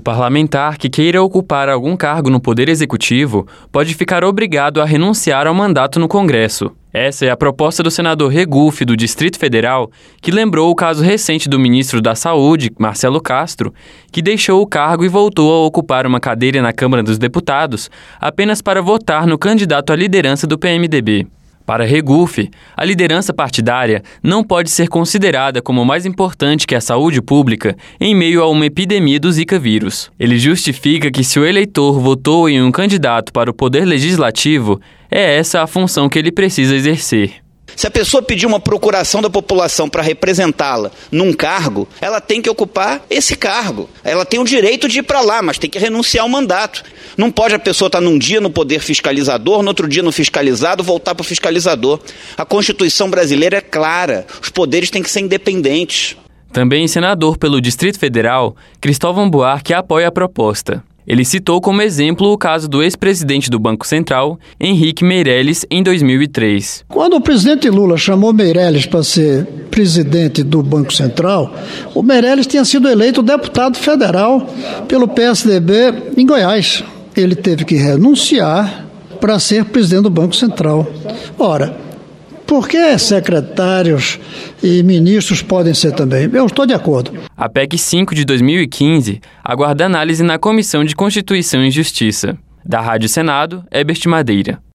parlamentar que queira ocupar algum cargo no Poder Executivo pode ficar obrigado a renunciar ao mandato no Congresso. Essa é a proposta do senador Regufe, do Distrito Federal, que lembrou o caso recente do ministro da Saúde, Marcelo Castro, que deixou o cargo e voltou a ocupar uma cadeira na Câmara dos Deputados apenas para votar no candidato à liderança do PMDB. Para Regufe, a liderança partidária não pode ser considerada como mais importante que a saúde pública em meio a uma epidemia do Zika vírus. Ele justifica que se o eleitor votou em um candidato para o poder legislativo, é essa a função que ele precisa exercer. Se a pessoa pedir uma procuração da população para representá-la num cargo, ela tem que ocupar esse cargo. Ela tem o direito de ir para lá, mas tem que renunciar ao mandato. Não pode a pessoa estar num dia no poder fiscalizador, no outro dia no fiscalizado, voltar para o fiscalizador. A Constituição brasileira é clara, os poderes têm que ser independentes. Também senador pelo Distrito Federal, Cristóvão Buarque apoia a proposta. Ele citou como exemplo o caso do ex-presidente do Banco Central, Henrique Meirelles, em 2003. Quando o presidente Lula chamou Meirelles para ser presidente do Banco Central, o Meirelles tinha sido eleito deputado federal pelo PSDB em Goiás. Ele teve que renunciar para ser presidente do Banco Central. Ora, por que secretários e ministros podem ser também? Eu estou de acordo. A PEC 5 de 2015 aguarda análise na Comissão de Constituição e Justiça. Da Rádio Senado, Herbert Madeira.